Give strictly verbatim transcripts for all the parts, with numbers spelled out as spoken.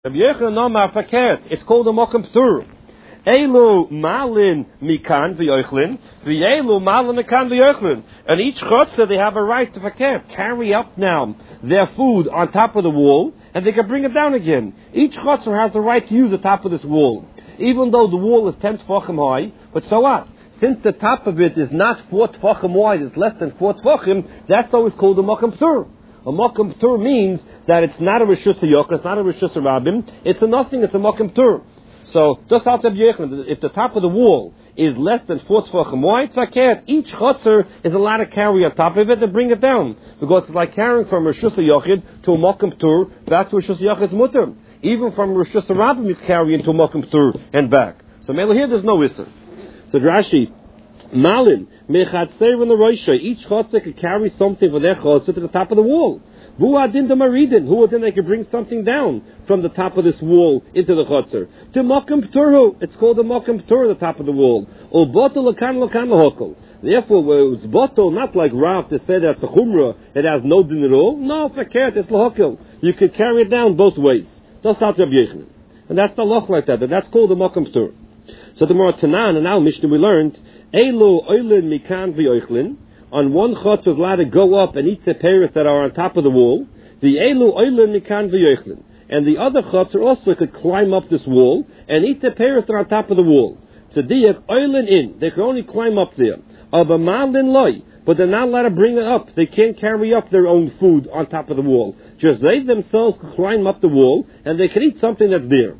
Rabbi Yochanan Amar Faket. It's called a Mokum Ptur. Elu malin mikan v'yochlin, v'elu malin mikan v'yochlin. And each chotzer, they have a right to faket, carry up now their food on top of the wall, and they can bring it down again. Each chotzer has the right to use the top of this wall, even though the wall is ten tefachim high. But so what? Since the top of it is not four tefachim wide, it's less than four tefachim, that's always called a mokum ptur. A mokum ptur means that it's not a reshus hayokar, it's not a reshus rabim, it's a nothing, it's a mokum ptur. So, just out of Yechon, if the top of the wall is less than four tefachim wide, faket, each chotzer is allowed to carry on top of it and bring it down. Because it's like carrying from Rishus HaYochid to a Mokum Ptur back to Rishus HaYochid's mutter. Even from Rishus HaRabim you carry into a Mokum Ptur and back. So, Mela here there's no Isser. So, Rashi, Malin, Mechatzer in the Roisha, each chotzer could carry something for their chotzer to the top of the wall. Who adin the maridin? Who adin they can bring something down from the top of this wall into the chotzer? To mokum pturhu. It's called a mokum ptur, the top of the wall. Or botel lakan lakan lahokol. Therefore, it's botel, not like Rav to say that's a chumrah, it has no din at all. No, faket, it's lahokol. You can carry it down both ways. Just out Rabbi Yochanan. And that's the loch like that. And that's called a mokum ptur. So the more Tanan, and now Mishnah we learned, Elo oilin mikan v'yoichlin. On one chotz is allowed to go up and eat the pears that are on top of the wall. The elu oilin mikan v'yochlin. And the other chotz also could climb up this wall and eat the pears that are on top of the wall. Tzediyach oilin in. They can only climb up there. Of a malin loy. But they're not allowed to bring it up. They can't carry up their own food on top of the wall. Just they themselves can climb up the wall and they can eat something that's there.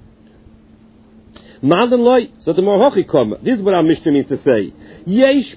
Malin loy. So the more hochi come. This is what our Mishnah means to say. Yesh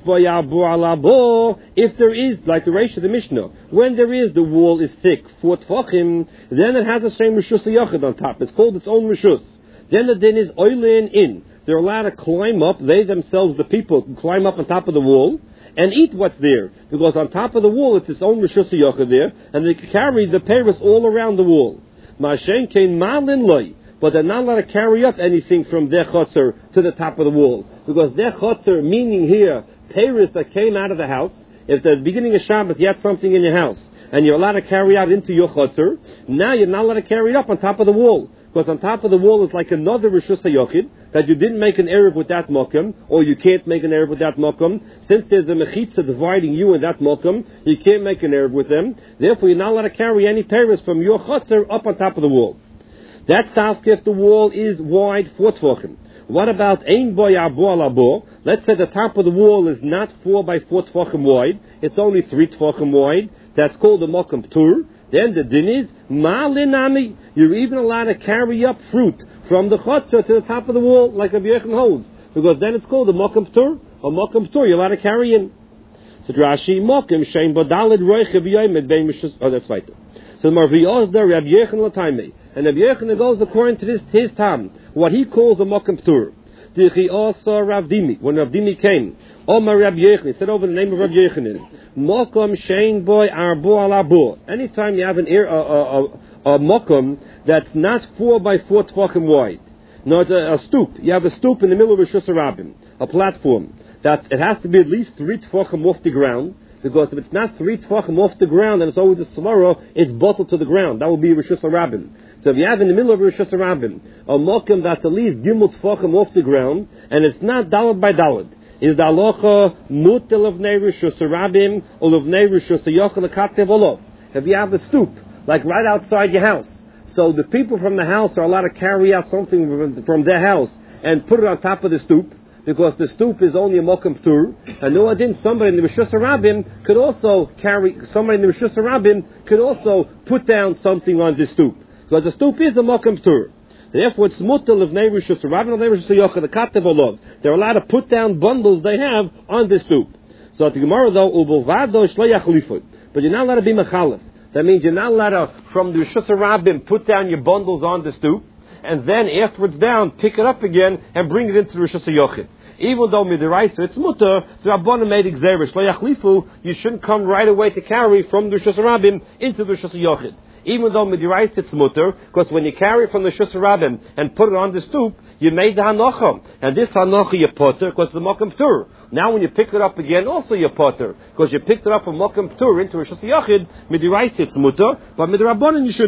alabo. If there is, like the Reish of the Mishnah, when there is, the wall is thick, four tefachim, then it has the same Rishus HaYochid on top. It's called its own Rishus. Then the din is oilin in. They're allowed to climb up, they themselves, the people, can climb up on top of the wall and eat what's there. Because on top of the wall, it's its own Rishus HaYochid there, and they can carry the pears all around the wall. Ma'ashen kein malin loy. But they're not allowed to carry up anything from their chotzer to the top of the wall. Because their chotzer, meaning here, pears that came out of the house, if at the beginning of Shabbos you had something in your house, and you're allowed to carry out into your chotzer, now you're not allowed to carry it up on top of the wall. Because on top of the wall is like another Rishus HaYochid, that you didn't make an eruv with that mokum, or you can't make an eruv with that mokum. Since there's a mechitza dividing you and that mokum, you can't make an eruv with them. Therefore you're not allowed to carry any pears from your chotzer up on top of the wall. That's if the wall is wide four tefachim. What about ein boy abo alabo? Let's say the top of the wall is not four by four tefachim wide. It's only three tefachim wide. That's called the mokum ptur. Then the din is malinami. You're even allowed to carry up fruit from the chotzer to the top of the wall like a Yechon holds, because then it's called the mokum ptur. A mokum ptur you're allowed to carry in. So Rashi mokum shein bodalid roichev yoymed bein mishus. Oh, that's right. So Marviyos there Rabbi Yechon latayme. And Rabbi Yochanan goes according to this his tam, what he calls a mokum ptur. Dichi also Rav Dimi. When Rav Dimi came, Omar Rabbi Yochanan, he said over the name of Rabbi Yochanan, mokum shein boy arbo alabo. Anytime you have an air, a, a, a, a mokum that's not four by four tefachim wide, no, it's a, a stoop. You have a stoop in the middle of Rishus HaRabim, a platform that it has to be at least three tefachim off the ground. Because if it's not three tefachim off the ground and it's always a svara, it's bottled to the ground. That would be Rishus HaRabim. So if you have in the middle of Rishus HaRabim a mokum that's at least gimel tefachim off the ground, and it's not dalad by dalad, is the halacha mutel of nei Rishus HaRabim or of nei Rishus HaYochid lekatev olov. If you have a stoop, like right outside your house, so the people from the house are allowed to carry out something from their house and put it on top of the stoop, because the stoop is only a mokum ptur, and no adin, somebody in the Rishus HaRabim could also carry, somebody in the Rishus HaRabim could also put down something on the stoop, because the stoop is a mokum ptur. Therefore, it's mutal of nei Rishus HaRabim or nei Rishus HaYochid, the katev olov. They're allowed to put down bundles they have on the stoop. So at the Gemara though, ubulvado shlo yachlifut, but you're not allowed to be mechalef. That means you're not allowed to, from the Rishus HaRabim, put down your bundles on the stoop, and then afterwards down, pick it up again and bring it into the Rishus HaYochid. Even though midiraisa it's mutter, the Rabbanan made exeris lo yachlifu. You shouldn't come right away to carry from the Rishus HaRabim into the Rishus HaYochid. Even though midiraisa it's mutter, because when you carry from the Rishus HaRabim and put it on the stoop, you made the hanocha, and this hanocha you potter because the mokum ptur. Now when you pick it up again, also you potter because you picked it up from mokum ptur into Rishus HaYochid. Midiraisa it's mutter, but midirabbanan you shouldn't do it.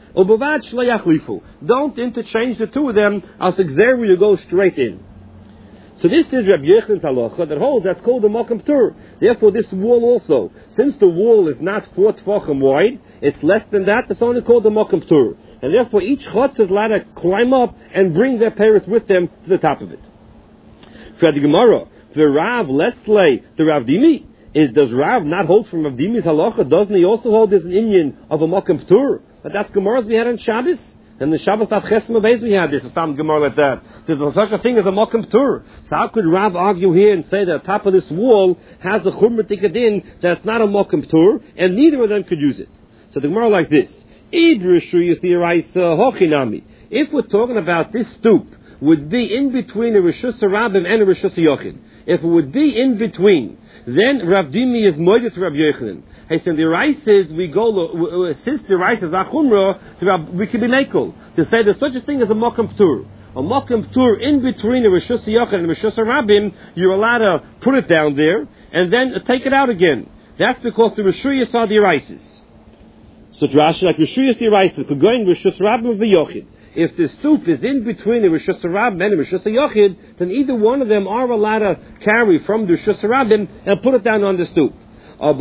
Ubavad shlayachlifu. Don't interchange the two of them. As exer you go straight in. So this is Rabbi Yechon's halacha that holds that's called the Mokum Ptur. Therefore, this wall also, since the wall is not four tefachim wide, it's less than that. It's only called the Mokum Ptur, and therefore each chutz is allowed to climb up and bring their parents with them to the top of it. For the Gemara, the Rav Lesley, the Rav Dimi, is does Rav not hold from Rav Dimi's halacha? Doesn't he also hold this an Inyan of a Mokum Ptur? But that's Gemara's we had on Shabbos. And the Shabbos Tav Chesem Beis we had this. It's not Gemara like that. There's such a thing as a Mokum Ptur. So how could Rav argue here and say that the top of this wall has a Chumra Tikadin that's not a Mokum Ptur, and neither of them could use it? So the Gemara like this. If we're talking about this stoop would be in between a Rishus Rabbim and a Rishus Yochid, if it would be in between, then Rav Dimi is moided to Rav Yochanan. Hey, so the rice is we go since the rice is achumra, we can be nakel to say there's such a thing as a mokum ptur. A mokum ptur in between a rishus yochid and a rishus rabbim, you're allowed to put it down there and then take it out again. That's because the rishuyas are the rices. So Rashi like rishuyas the rices could go in rishus rabbim of the yochid. If the stoop is in between the rishus rabbim and the rishus yochid, then either one of them are allowed to carry from the rishus rabbim and put it down on the stoop. Where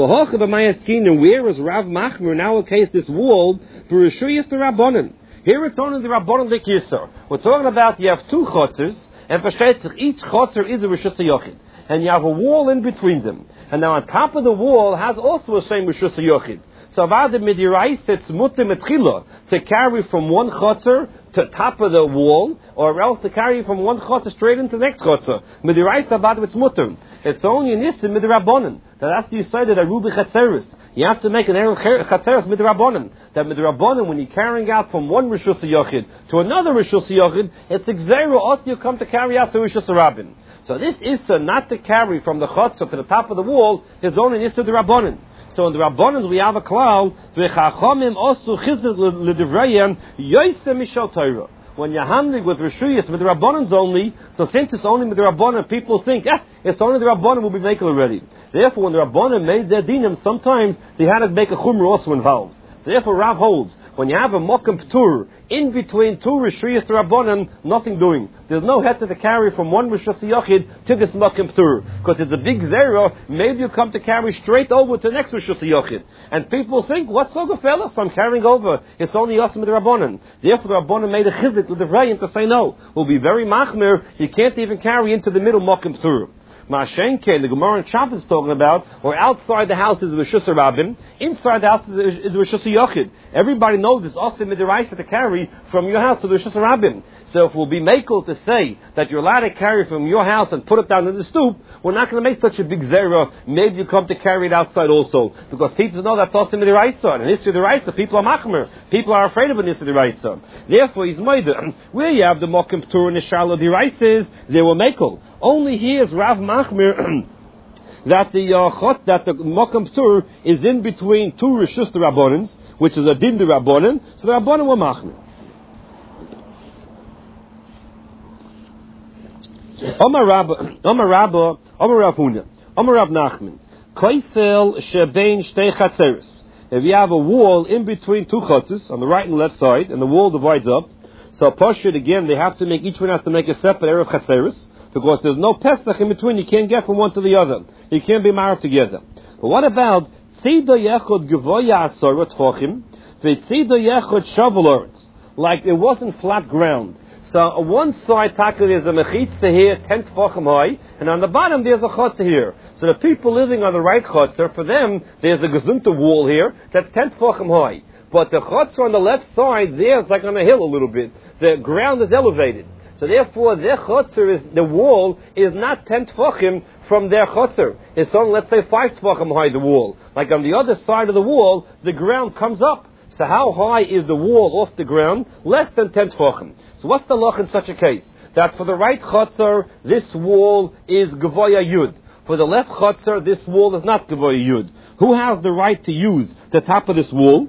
is Rav Machmer in our case this wall for Rishuyas the Rabbanon? Here it's only the Rabbanon the Kisar. We're talking about you have two chotzers, and each chotzer is a Rishus Yochid, and you have a wall in between them. And now on top of the wall has also a same Rishus Yochid. So about the midirais, it's mutter metchila to carry from one chotzer to top of the wall, or else to carry from one chotzer straight into the next chotzer. Midirais about it's mutter. It's only in this midrabanan that has to be decided that rubi chatzeris. You have to make an error chatzeris midrabanan. That midrabanan, when you're carrying out from one rishus yochid to another rishus yochid, it's exeru also you come to carry out to rishus rabbin. So this issa not to carry from the chotzer to the top of the wall is only an issa drabanan. So in the Rabbanans we have a klal v'chachamim osu chizuk l'divrayim yoyse mishal Torah. When you're handling with Rishuyas, with the Rabbanans only, so since it's only with the Rabbanan, people think, eh, it's only the Rabbanan will be making already. Therefore, when the Rabbanan made their dinim, sometimes they had to make a chumra also involved. So therefore, Rav holds, when you have a mokum ptur, in between two Rishuyas to Rabbanan, nothing doing. There's no head to carry from one Rishus Yochid to this mokum ptur. Because it's a big zero, maybe you come to carry straight over to the next Rishus Yochid. And people think, what's so good fellas? I'm carrying over. It's only us with the Rabbanan. Therefore, the Rabbanan made a chizit with the Vrayim to say no. We'll be very machmir, you can't even carry into the middle mokum ptur. Ma'ashenke, the Gemara and Shabbos is talking about, or outside the house is Rishus Rabbim, inside the house is Rishus Yochid. Everybody knows it's also midiraisa to carry from your house to the Rishus Rabbim. So if we'll be makel to say that you're allowed to carry from your house and put it down in the stoop, we're not going to make such a big zera. Maybe you come to carry it outside also, because people know that's also midiraisa. And in midiraisa, people are machmer. People are afraid of an midiraisa. Therefore, he's made where you have the mokum ptur and the shallow deraises, they were makel. Only here is Rav Machmir that the uh, chot, that the mokum ptur is in between two rishus the Rabbanans, which is a din the Rabbanan. So the Rabbanan were Machmir. Omar Rabba, Omar Rabba, Omar Rav Huna, Omar Rav Nachman, Koisel shebein shtei chatzeres. If you have a wall in between two chatzes on the right and left side, and the wall divides up, so Pashut again, they have to make each one has to make a separate erev chatzeres. Because there's no Pesach in between, you can't get from one to the other. You can't be married together. But what about Tzida Yechod Gevoya Asor Tfochim, V'Tzida Yechod Shavuloretz? Like it wasn't flat ground. So on one side, Taka, there's a Mechitza here, ten Tfochim high, and on the bottom there's a Chotzer here. So the people living on the right Chotzer, for them, there's a Gezunta wall here, that's ten Tfochim high. But the Chotzer on the left side, there, it's like on a hill a little bit. The ground is elevated. So therefore, their chotzer is, the wall is not ten tefachim from their chotzer. It's only, let's say, five tefachim high, the wall. Like on the other side of the wall, the ground comes up. So how high is the wall off the ground? Less than ten tefachim. So what's the loch in such a case? That for the right chotzer, this wall is Gevoya Yud. For the left chotzer, this wall is not Gevoya Yud. Who has the right to use the top of this wall?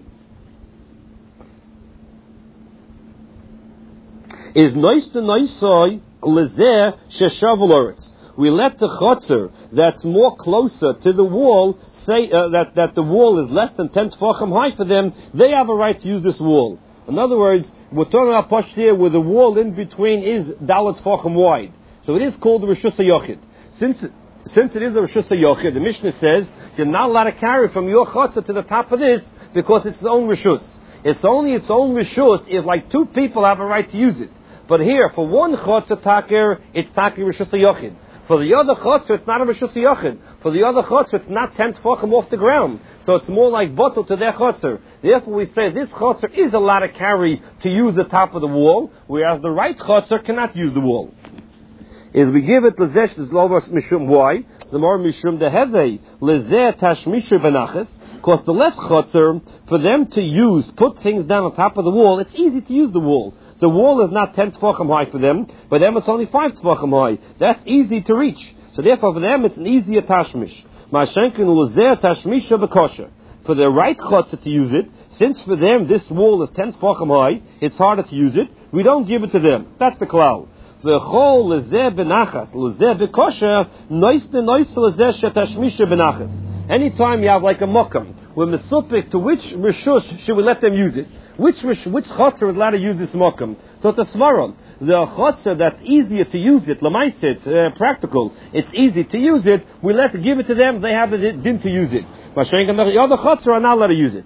Is nice to niceoy lezeh sheshavuloretz. We let the chotzer that's more closer to the wall say uh, that that the wall is less than ten tefachim high for them. They have a right to use this wall. In other words, we're talking about Pashut here where the wall in between is Dalet Tfachim wide. So it is called the Rishus HaYochid. Since, since it is a Rishus HaYochid, the Mishnah says you're not allowed to carry from your Chotzer to the top of this because it's its own Rishus. It's only its own Rishus if like two people have a right to use it. But here, for one Chotzer Takir, it's Takir Rishus HaYochid. For the other Chotzer, it's not a Rishus HaYochid. For the other Chotzer, it's not ten Tfachim off the ground. So it's more like bottle to their Chotzer. Therefore we say this Chotzer is allowed to carry to use the top of the wall, whereas the right Chotzer cannot use the wall. Is we give it Lezesh Zlovas Mishum. Why? The more Mishum Deheze, Lezeh Tashmisha Benachas. Because the left Chotzer, for them to use, put things down on top of the wall, it's easy to use the wall. The wall is not ten tefachim high for them, but them it's only five tefachim high. That's easy to reach. So therefore for them it's an easier tashmish. Ma'ashenkin luzer tashmisha b'kosher. For the right chotzer to use it, since for them this wall is ten tefachim high, it's harder to use it, we don't give it to them. That's the klal. V'chol luzer benachas, luzer b'kosher, nois de nois luzer shetashmisha benachas. Anytime you have like a mokam, we're mesupik to which rishus should we let them use it? Which which chotzer is allowed to use this mokum? So it's a smaron. The chotzer that's easier to use it, lamaisa, it's uh, practical. It's easy to use it. We let give it to them. They have the din to use it. But the other chotzer are not allowed to use it.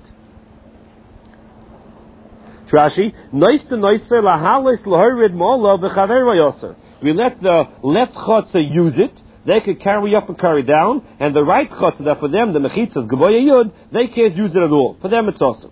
Trashi, nois to noiser lahalis lahorid mola v'chaver vayoser. We let the left chotzer use it. They could carry up and carry down, and the right chotzer that for them the mechitzas geboya yud, they can't use it at all. For them it's awesome.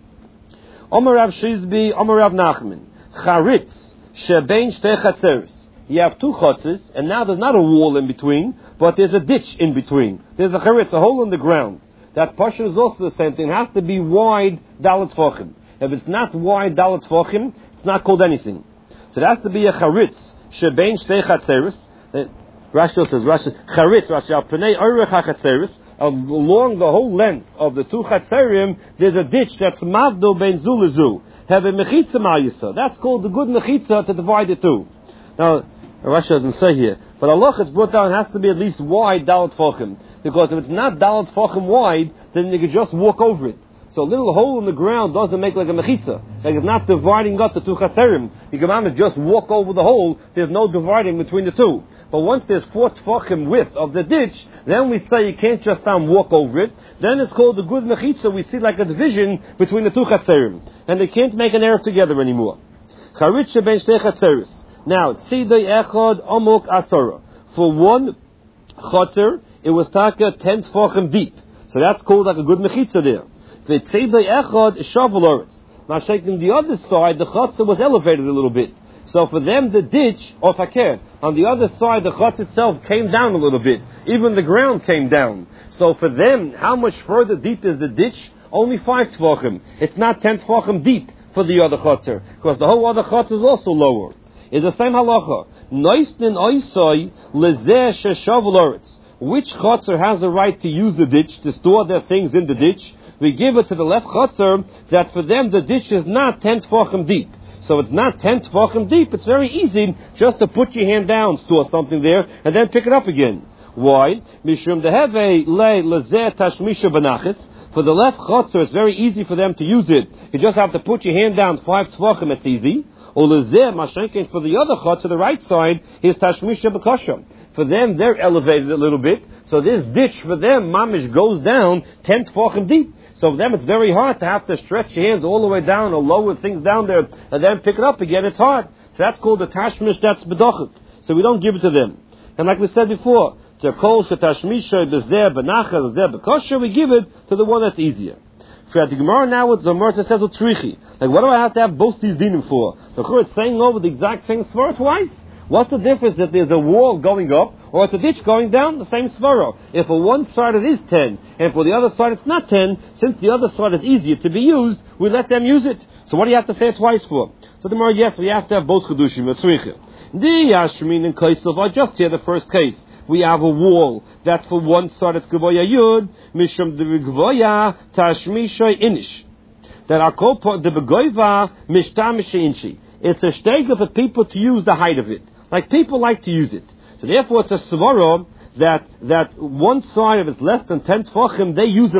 Omer Rav Shizbi, Omer Rav Nachman, Charitz, Shebein Shtei Chatzeres. You have two chotzes, and now there's not a wall in between, but there's a ditch in between. There's a charitz, a hole in the ground. That portion is also the same thing. It has to be wide dalet tefachim. If it's not wide dalet tefachim, it's not called anything. So it has to be a charitz, Shebein Shtei Chatzeres. Rashi says, Rashi, Charitz, Rashi, Al Pnei Orech HaChatzeres. Along the whole length of the two chatzerim, there's a ditch that's mavdo ben zulazu. Have a mechitza ma'yisa. That's called the good mechitza to divide the two. Now, Rashi doesn't say here, but Allah has brought down, it has to be at least wide dalet tefachim. Because if it's not dalet tefachim wide, then you can just walk over it. So a little hole in the ground doesn't make like a mechitza. Like it's not dividing up the two chatzerim. You can just walk over the hole, there's no dividing between the two. But once there's four tefachim width of the ditch, then we say you can't just um, walk over it. Then it's called the good mechitza. We see like a division between the two chatzerim. And they can't make an erev together anymore. Charitz sheben shtei chatzeris. Now, tzidei echad amok asara. For one chatzer, it was taka ten tefachim deep. So that's called like a good mechitza there. V'tzidei echad shavel oretz. Now, shaking the other side, the chatzer was elevated a little bit. So for them, the ditch, or fakir, on the other side, the chutz itself came down a little bit. Even the ground came down. So for them, how much further deep is the ditch? Only five tefachim. It's not ten tefachim deep for the other chutzer, because the whole other chutz is also lower. It's the same halacha. Noisnin oisoi lezeh sheshavel oretz. Which chutzer has the right to use the ditch, to store their things in the ditch? We give it to the left chutzer, that for them the ditch is not ten tefachim deep. So it's not ten tefachim deep. It's very easy just to put your hand down, store something there, and then pick it up again. Why? Mishum deheve le lezeh tashmisha benachis. For the left chotzer, it's very easy for them to use it. You just have to put your hand down five tefachim. It's easy. Or lezeh mashenkin for the other chotzer, the right side, is tashmisha b'kosher. For them, they're elevated a little bit. So this ditch for them, mamish, goes down ten tefachim deep. So for them, it's very hard to have to stretch your hands all the way down or lower things down there and then pick it up again. It's hard. So that's called the tashmish, that's bedachik. So we don't give it to them. And like we said before, to kol shetashmisha bezer benachas bezer bekosher, we give it to the one that's easier. For the Gemara now, it's the Gemara says utrichi. Like, what do I have to have both these dinim for? The Chur is saying over the exact same svara twice. What's the difference that there's a wall going up or it's a ditch going down? The same svara. If for one side it is ten, and for the other side it's not ten, since the other side is easier to be used, we let them use it. So what do you have to say it twice for? So the Gemara, yes, we have to have both chedushim. The Yashmin and Kaisel are just here the first case. We have a wall that for one side it's Gvoya Yud, Mishum de Gvoya Tashmisha Inish. That are called the Begoiva Mishtamisha Inshi. It's a stegel for people to use the height of it. Like people like to use it. So therefore it's a svara that, that one side of it's less than ten tefachim, they use it a lot.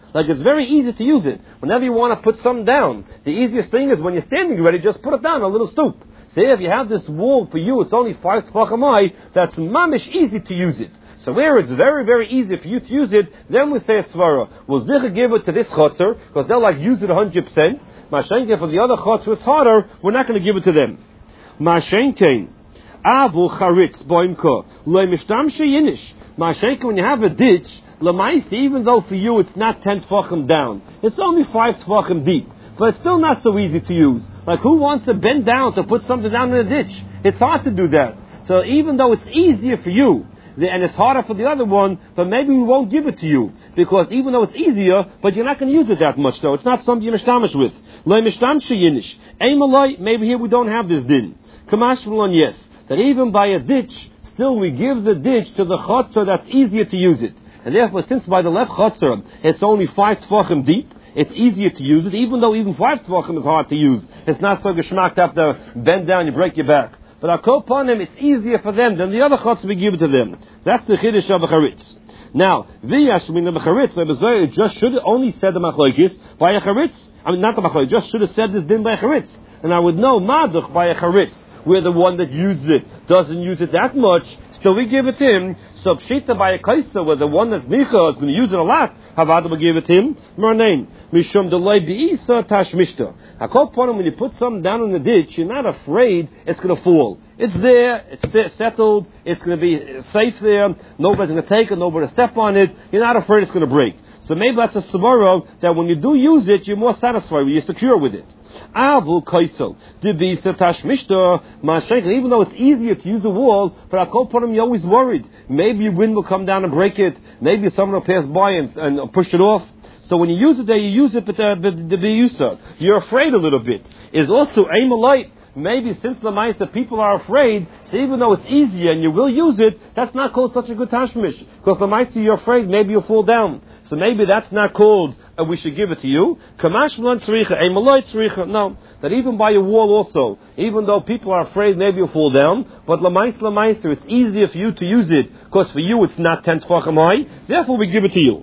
Like it's very easy to use it. Whenever you want to put something down, the easiest thing is when you're standing ready, just put it down a little stoop. See, if you have this wall for you, it's only five tefachim high, that's mamish easy to use it. So where it's very, very easy for you to use it, then we say a svara. We'll zicha give it to this chotzer, because they'll like use it one hundred percent. Mashenke, for the other chotzer it's harder, we're not going to give it to them. Mashenke, avu charitz boimka, loy mishtamshe yinish. Mashenke, when you have a ditch, lamaisi, even though for you it's not ten tefachim down, it's only five tefachim deep, but it's still not so easy to use. Like who wants to bend down to put something down in a ditch? It's hard to do that. So even though it's easier for you, and it's harder for the other one, but maybe we won't give it to you. Because even though it's easier, but you're not going to use it that much though. It's not something you're mishtamish with. Loi mishtamshi yinish. Eimaloi, maybe here we don't have this din. Kamash v'lon, yes. That even by a ditch, still we give the ditch to the chotzer that's easier to use it. And therefore, since by the left chotzer, it's only five tefachim deep, it's easier to use it, even though even five tefachim is hard to use. It's not so geschmack to have to bend down, you break your back. But our kopanim, it's easier for them than the other chotz we give it to them. That's the chiddush of a charitz. Now, v'yashmin of a charitz, it just should have only said the machlokes by a charitz. I mean, not the machlokes, just should have said this din by a charitz. And I would know maduch by a charitz, where the one that used it doesn't use it that much, still we give it to him. So pshita by a kaisa, where the one that's nicha is going to use it a lot, Havada will give it to him. More name. Mishum delay beisa tashmishta. I call upon him when you put something down in the ditch, you're not afraid it's going to fall. It's there, it's there, settled, it's going to be safe there, nobody's going to take it, nobody to step on it, you're not afraid it's going to break. So maybe that's a samara that when you do use it, you're more satisfied, you're secure with it. Avul kaisel. Dibisa tashmishta mashenka. Even though it's easier to use a wall, but I call upon him, you're always worried. Maybe wind will come down and break it, maybe someone will pass by and, and push it off. So when you use it there, you use it, but the biyusa, you're afraid a little bit. Is also aim a light. Maybe since the Maisa people are afraid, so even though it's easier and you will use it, that's not called such a good tashmish. Because the Maisa you're afraid, maybe you'll fall down. So maybe that's not called, uh, we should give it to you. Kamash v'lan tzricha, aim a light tzricha. No, that even by a wall also, even though people are afraid, maybe you'll fall down, but la Maisa, la Maisa, it's easier for you to use it, because for you it's not ten tefachim high, therefore we give it to you.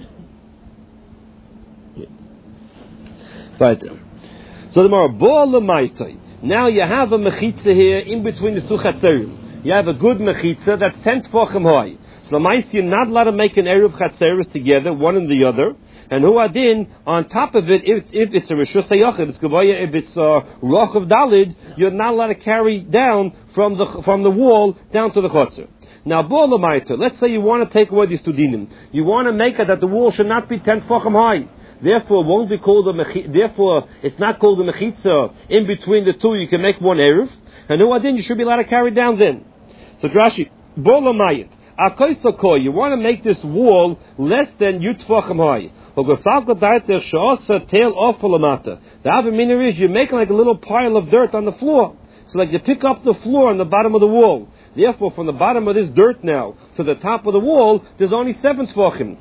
Right. So the Marabah Lamaitai. Now you have a mechitza here in between the two chatzerim. You have a good mechitza that's ten tefachim high. So Lamaisi, you're not allowed to make an eruv chatzeris together, one and the other. And who adin on top of it, if, if it's a rishus hayachid, it's gavaya. If it's a roch of dalid, you're not allowed to carry down from the from the wall down to the chotzer. Now, bo Lamaita, let's say you want to take away these two dinim. You want to make it that the wall should not be ten tefachim high. Therefore, it won't be called a mechitza. Therefore, it's not called a mechitza. In between the two, you can make one eruv. And who adin, you should be allowed to carry down then. So, Drashi, bo Lamayit. Akoisokoi, you want to make this wall less than yutfachim high. The other meaning is you make like a little pile of dirt on the floor. So like you pick up the floor on the bottom of the wall. Therefore, from the bottom of this dirt now to the top of the wall, there's only seven tefachim.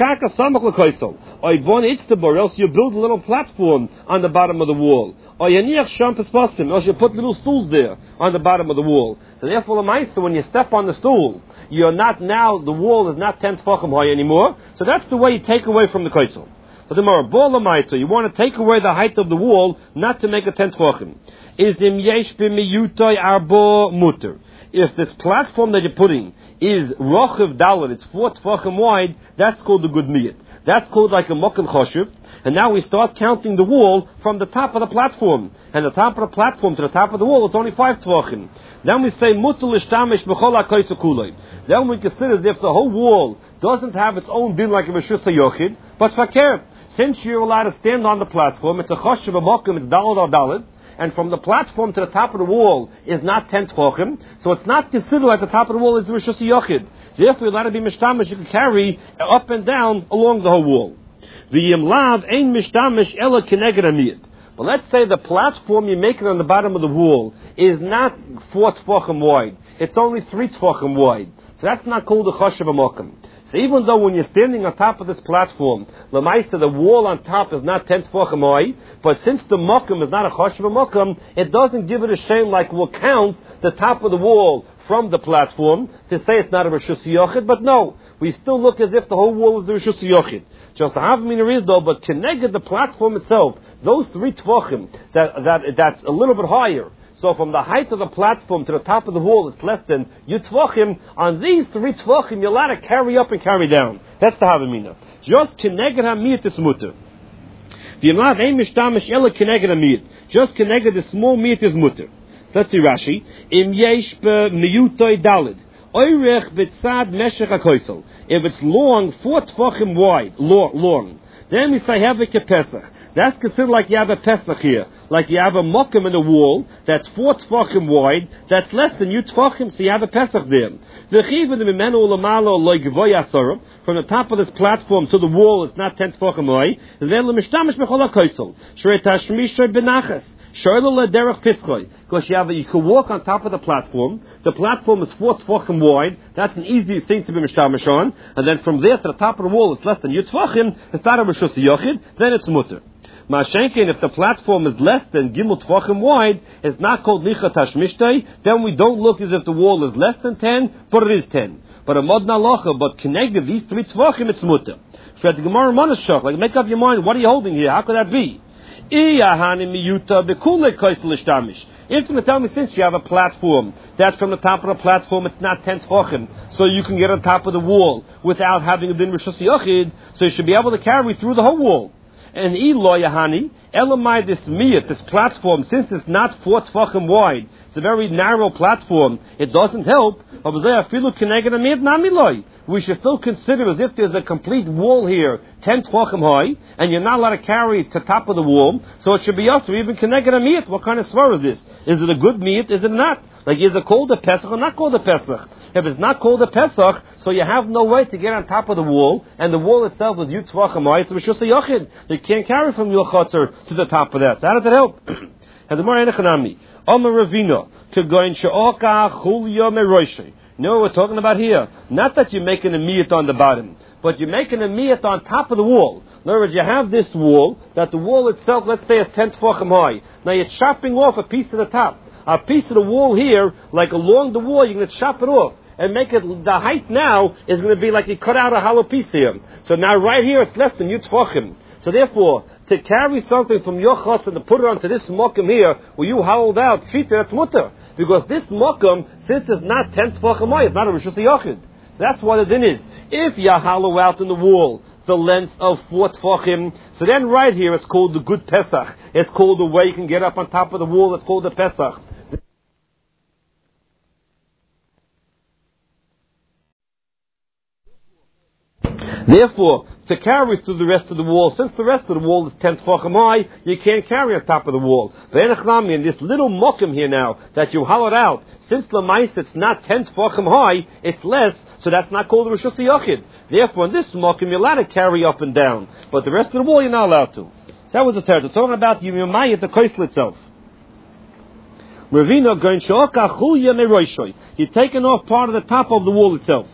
Or else you build a little platform on the bottom of the wall. Or else you put little stools there on the bottom of the wall. So therefore, when you step on the stool, you're not now, the wall is not ten tefachim high anymore. So that's the way you take away from the kaisel. So the Marabah, you want to take away the height of the wall, not to make a ten tefachim. Is im yesh b'miyutay arbo muter. If this platform that you're putting is rochiv dalet, it's four tefachim wide, that's called a good miyut. That's called like a mokum choshev. And now we start counting the wall from the top of the platform. And the top of the platform to the top of the wall, it's only five tefachim. Then we say mutul ishtamish b'chol ha'koisa kulei. Then we consider as if the whole wall doesn't have its own din like a rishus hayochid, but fakir. Since you're allowed to stand on the platform, it's a choshev, a mokum, it's dalet or dalet. And from the platform to the top of the wall is not ten tefachim, so it's not considered like the top of the wall is rishus yochid. Therefore, you're allowed to be mishtamish. You can carry up and down along the whole wall. The yimlav ein mishtamish ela keneged amiyad. But let's say the platform you're making on the bottom of the wall is not four tefachim wide; it's only three tefachim wide. So that's not called a choshev amokim. So even though when you're standing on top of this platform, Lamaisa, the wall on top is not ten tefachim high, but since the mokum is not a choshev mokum, it doesn't give it a shame like we'll count the top of the wall from the platform to say it's not a rishus yochid, but no, we still look as if the whole wall is the Rishus Yochid. Just the Havamina is though, but connected the platform itself, those three Tvachim, that, that, that's a little bit higher. So from the height of the platform to the top of the wall, it's less than you Tvachim. On these three Tvachim, you're allowed to carry up and carry down. That's the Havamina. Just connected Hamiyat is mutter. Just connected the small Miyat is mutter. Let's see Rashi. Im yesh be miyutoi dalid. Oirech b'tzad meshech hakoisel. If it's long, four tefachim wide, long, long, then we say have a Pesach. That's considered like you have a Pesach here. Like you have a mokum in the wall that's four tefachim wide, that's less than you tefachim, so you have a Pesach there. From the top of this platform to the wall, it's not ten tefachim high. Because you have a, you can walk on top of the platform. The platform is four tefachim wide. That's an easy thing to be mishtamish on. And then from there to the top of the wall, it's less than your tefachim. It's not a rishus yochid. Then it's mutter. Mashenkin, if the platform is less than gimel tefachim wide, it's not called nicha tashmishtei. Then we don't look as if the wall is less than ten, but it is ten. But a modna locha, but connected these three tefachim, it's mutter. So at the Gemara Monashach, like make up your mind, what are you holding here? How could that be? If you're going to tell me since you have a platform, that from the top of the platform it's not ten tefachim, so you can get on top of the wall without having a din rishus yochid, so you should be able to carry through the whole wall. And Elo Yahani, Elamai this miyat, this platform, since it's not four tefachim wide, it's a very narrow platform, it doesn't help. We should still consider as if there's a complete wall here, ten tefachim high, and you're not allowed to carry it to the top of the wall, so it should be us, or even connected a miyat. What kind of svar is this? Is it a good miyat? Is it not? Like, is it called a Pesach or not called a Pesach? If it's not called a Pesach, so you have no way to get on top of the wall, and the wall itself is yud tefachim high, it's a rishus yochid. You can't carry from your chutzner to the top of that. So how does it help? And the more enechanami, Omer Ravina, to go in she'oka chulya meroishi. You know what we're talking about here? Not that you're making a miyat on the bottom, but you're making a miyat on top of the wall. In other words, you have this wall, that the wall itself, let's say, is ten tefachim high. Now you're chopping off a piece of the top. A piece of the wall here, like along the wall, you're going to chop it off. And make it, the height now is going to be like you cut out a hollow piece here. So now right here it's less than you tefachim. So therefore, to carry something from your chos and to put it onto this mokum here, where you howled out, treat it, that's mutter. Because this mokum, since it's not ten tefachim high, it's not a rishus yochid. So that's what the din is. If you hollow out in the wall the length of four tefachim, so then right here it's called the good Pesach. It's called the way you can get up on top of the wall, it's called the Pesach. Therefore, to carry through the rest of the wall, since the rest of the wall is ten tefachim high, you can't carry on top of the wall. Ve'enachlami, in this little mokum here now, that you hollowed out, since the mice it's not ten tefachim high, it's less, so that's not called a rishus yochid. Therefore, in this mokum, you're allowed to carry up and down, but the rest of the wall you're not allowed to. So that was the third. We're talking about the Yumayat, the koisel itself. Ravina going shoka chulya neroishoy. You're taking off part of the top of the wall itself.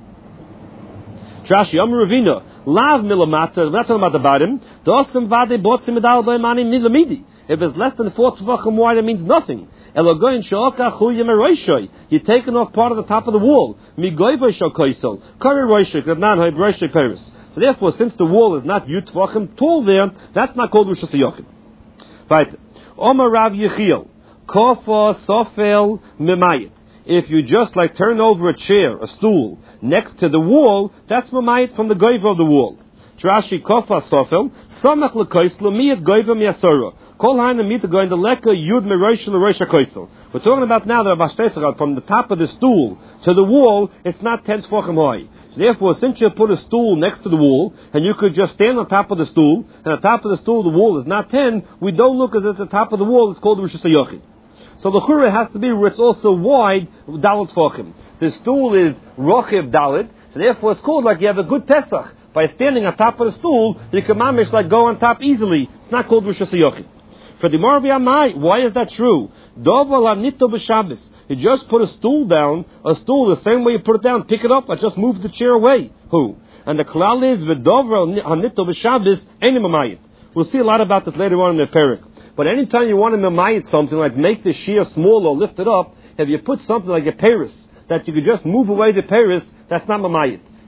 Trashi, Am Ravina, Lav Milamata, not talking about the bottom. Dosam Vade Botsim Medal Baimani Milamidi. If it's less than four tefachim wide, it means nothing. Elogoin Shoka Chuya Meroishoy. You're taking off part of the top of the wall. Migoiva Shokoisel. Kari Roishoy, Gabnan Hoy Roishoy Paris. So therefore, since the wall is not yud tefachim tall there, that's not called Rishus Yochid. Right. Omar Rav Yechiel. Kofa Sofel Memayit. If you just like turn over a chair, a stool, next to the wall, that's mamayit from the goiva of the wall. Trashi kofa sofel, samach lekois lemiyat goiva miyasora. Kol haina mita going to leka yud meroish leroish koisel. We're talking about now that Avashtesach, from the top of the stool to the wall, it's not ten tefachim high. So therefore, since you put a stool next to the wall, and you could just stand on top of the stool, and on top of the stool the wall is not ten, we don't look as if the top of the wall is called rishus yochid. So the chura has to be where it's also wide, dalit tefachim. The stool is rochiv dalit, so therefore it's called like you have a good Pesach. By standing on top of the stool, you can mamish like go on top easily. It's not called rishus yochid. For the Marvi Amai, why is that true? Doval anito b'Shabbos. You just put a stool down, a stool the same way you put it down, pick it up, I just move the chair away. Who? And the klal is v'doval anito b'Shabbos enim amayit. We'll see a lot about this later on in the parak. But anytime you want to memayit something, like make the shear smaller, lift it up, if you put something like a paris, that you could just move away the paris, that's not memayit.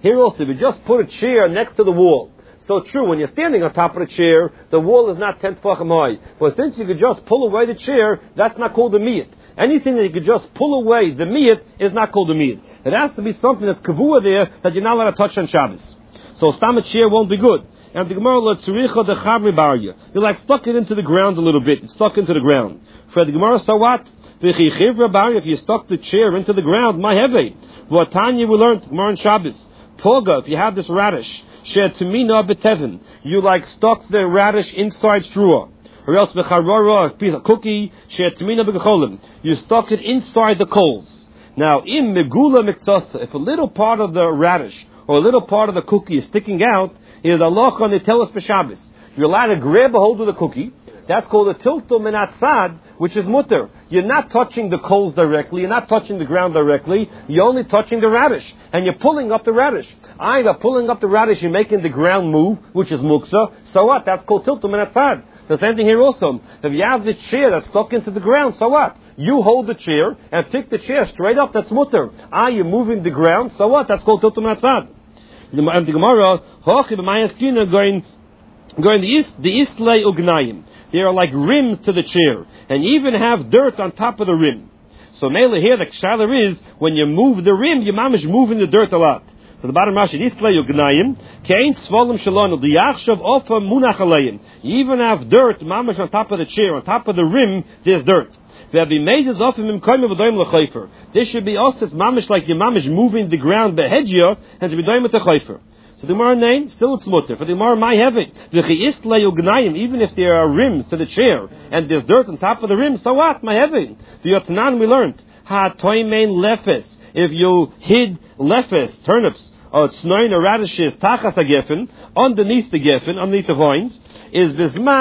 Here also, if you just put a chair next to the wall, so true, when you're standing on top of the chair, the wall is not ten tefachim high. But since you could just pull away the chair, that's not called a miyat. Anything that you could just pull away, the miyat, is not called a miyat. It has to be something that's kavua there that you're not allowed to touch on Shabbos. So stam a chair won't be good. And the Gemara la tzuricha de chavri barya. You like stuck it into the ground a little bit. It's stuck into the ground. For the Gemara, so what? If you stuck the chair into the ground, my heavy. What Tanya we learned Gemara in Shabbos. Poga, if you have this radish, she'etumina betevin, you like stuck the radish inside straw. Or else becharora, a piece of cookie, she'etumina begecholim, you stuck it inside the coals. Now, in megula mitzasa, if a little part of the radish or a little part of the cookie is sticking out, is Allah on the telos b'Shabbos. You're allowed to grab a hold of the cookie. That's called a tiltum minatzad, which is mutter. You're not touching the coals directly. You're not touching the ground directly. You're only touching the radish. And you're pulling up the radish. Either pulling up the radish, you're making the ground move, which is muksa. So what? That's called tiltum minatzad. The same thing here also. If you have this chair that's stuck into the ground, so what? You hold the chair and pick the chair straight up. That's mutter. Ah, you're moving the ground. So what? That's called tiltum minatzad. And the Gemara, going, going the ist, the istlei ugnayim. They are like rims to the chair, and you even have dirt on top of the rim. So Mela here, the kshaler is, when you move the rim, you're mamish moving the dirt a lot. So the bottom Rashi, istlei ugnayim, kein tzvolim shalonu, the yachshav ofa munach alayim. You even have dirt mamish on top of the chair, on top of the rim, there's dirt. This should be us, it's mamish like you're mamish moving the ground behedya, and to be doing with the chayfer. So the Gemara name, still it's mutter. For the Gemara, my heavy. Even if there are rims to the chair, and there's dirt on top of the rim, so what? My heavy. The Yotanan we learned. Ha toimein lefes. If you hid lefes, turnips, or tznoin or radishes, tachas a geffen, underneath the geffen, underneath the vines, is bisman.